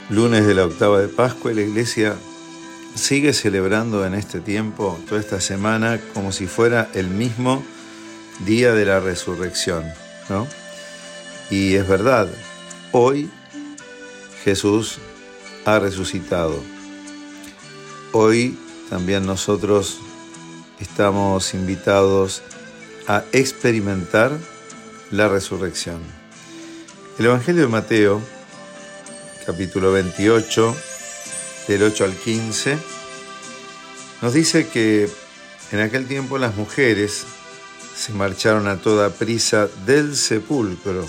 Lunes de la octava de Pascua, y la Iglesia sigue celebrando en este tiempo, toda esta semana, como si fuera el mismo día de la resurrección, ¿no? Y es verdad, hoy Jesús ha resucitado. Hoy también nosotros estamos invitados a experimentar la resurrección. El Evangelio de Mateo, capítulo 28, del 8 al 15, nos dice que en aquel tiempo las mujeres se marcharon a toda prisa del sepulcro,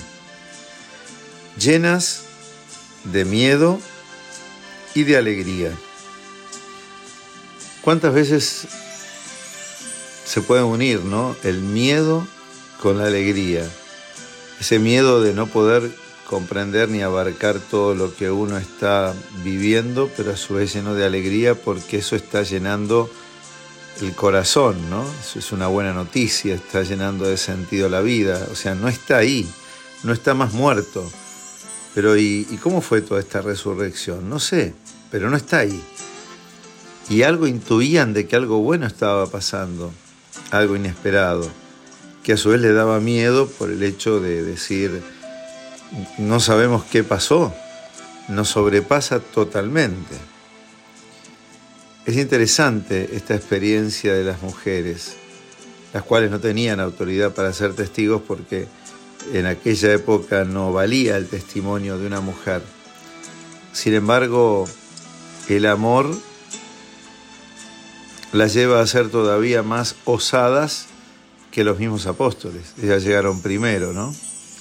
llenas de miedo y de alegría. ¿Cuántas veces se pueden unir, ¿no? El miedo con la alegría. Ese miedo de no poder comprender ni abarcar todo lo que uno está viviendo, pero a su vez lleno de alegría porque eso está llenando el corazón, ¿no? Eso es una buena noticia, está llenando de sentido la vida. O sea, no está ahí, no está más muerto. Pero ¿y cómo fue toda esta resurrección? No sé, pero no está ahí. Y algo intuían de que algo bueno estaba pasando, algo inesperado, que a su vez le daba miedo por el hecho de decir, no sabemos qué pasó, nos sobrepasa totalmente. Es interesante esta experiencia de las mujeres, las cuales no tenían autoridad para ser testigos porque en aquella época no valía el testimonio de una mujer. Sin embargo, el amor las lleva a ser todavía más osadas que los mismos apóstoles. Ellas llegaron primero, ¿no?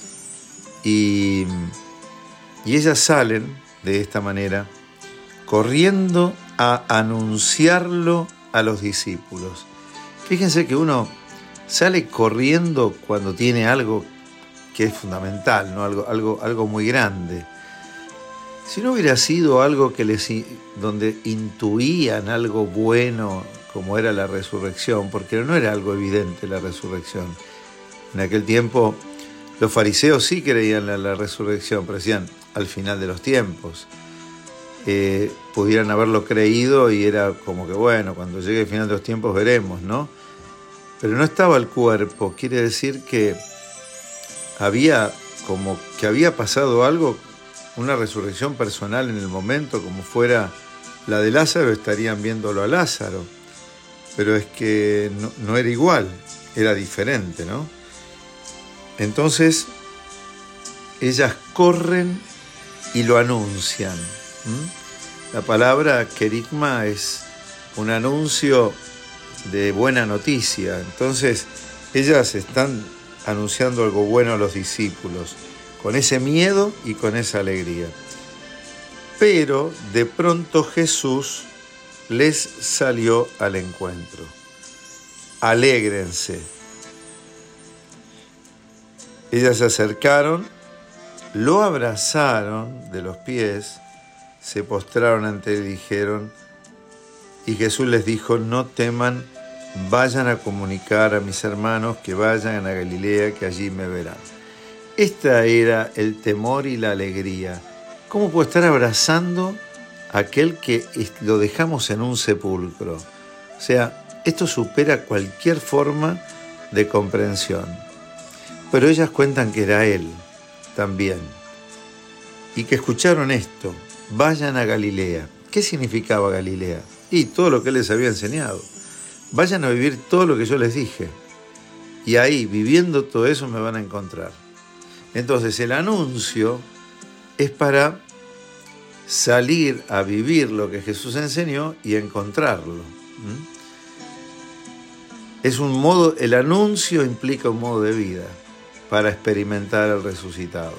Y ellas salen de esta manera corriendo a anunciarlo a los discípulos. Fíjense que uno sale corriendo cuando tiene algo que es fundamental, ¿no? Algo muy grande. Si no hubiera sido algo donde intuían algo bueno, como era la resurrección, porque no era algo evidente la resurrección. En aquel tiempo los fariseos sí creían en la resurrección, pero decían al final de los tiempos. Pudieran haberlo creído y era como que bueno, cuando llegue el final de los tiempos veremos, ¿no? Pero no estaba el cuerpo, quiere decir que había pasado algo, una resurrección personal en el momento, como fuera la de Lázaro, estarían viéndolo a Lázaro. Pero es que no era igual, era diferente, ¿no? Entonces, ellas corren y lo anuncian. La palabra querigma es un anuncio de buena noticia. Entonces, ellas están anunciando algo bueno a los discípulos, con ese miedo y con esa alegría. Pero de pronto Jesús les salió al encuentro. Alégrense. Ellas se acercaron, lo abrazaron de los pies, se postraron ante él y dijeron, y Jesús les dijo, no teman, vayan a comunicar a mis hermanos que vayan a Galilea, que allí me verán. Esta era el temor y la alegría. ¿Cómo puedo estar abrazando a aquel que lo dejamos en un sepulcro? O sea, esto supera cualquier forma de comprensión. Pero ellas cuentan que era él también. Y que escucharon esto, vayan a Galilea. ¿Qué significaba Galilea? Y todo lo que él les había enseñado. Vayan a vivir todo lo que yo les dije. Y ahí, viviendo todo eso, me van a encontrar. Entonces, el anuncio es para salir a vivir lo que Jesús enseñó y encontrarlo. Es un modo, el anuncio implica un modo de vida para experimentar al resucitado.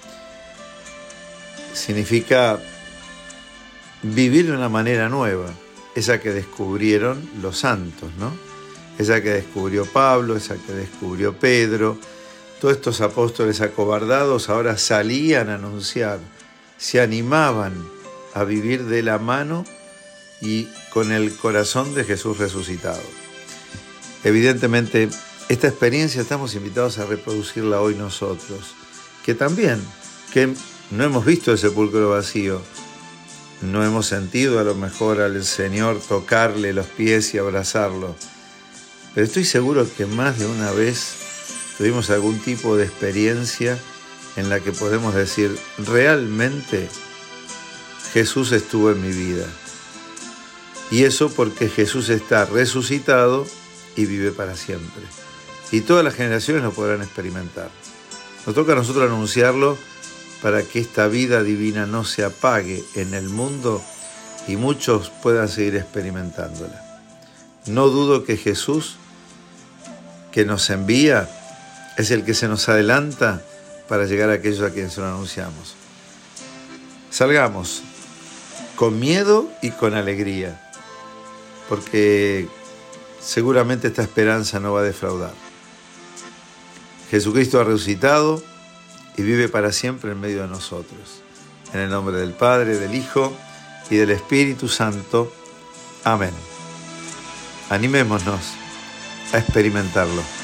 Significa vivir de una manera nueva, esa que descubrieron los santos, ¿no? Esa que descubrió Pablo, esa que descubrió Pedro. Todos estos apóstoles acobardados ahora salían a anunciar, se animaban a vivir de la mano y con el corazón de Jesús resucitado. Evidentemente, esta experiencia estamos invitados a reproducirla hoy nosotros, que no hemos visto el sepulcro vacío, no hemos sentido a lo mejor al Señor tocarle los pies y abrazarlo, pero estoy seguro que más de una vez tuvimos algún tipo de experiencia en la que podemos decir, realmente Jesús estuvo en mi vida. Y eso porque Jesús está resucitado y vive para siempre. Y todas las generaciones lo podrán experimentar. Nos toca a nosotros anunciarlo para que esta vida divina no se apague en el mundo y muchos puedan seguir experimentándola. No dudo que Jesús, que nos envía, es el que se nos adelanta para llegar a aquellos a quienes se lo anunciamos. Salgamos con miedo y con alegría, porque seguramente esta esperanza no va a defraudar. Jesucristo ha resucitado y vive para siempre en medio de nosotros. En el nombre del Padre, del Hijo y del Espíritu Santo. Amén. Animémonos a experimentarlo.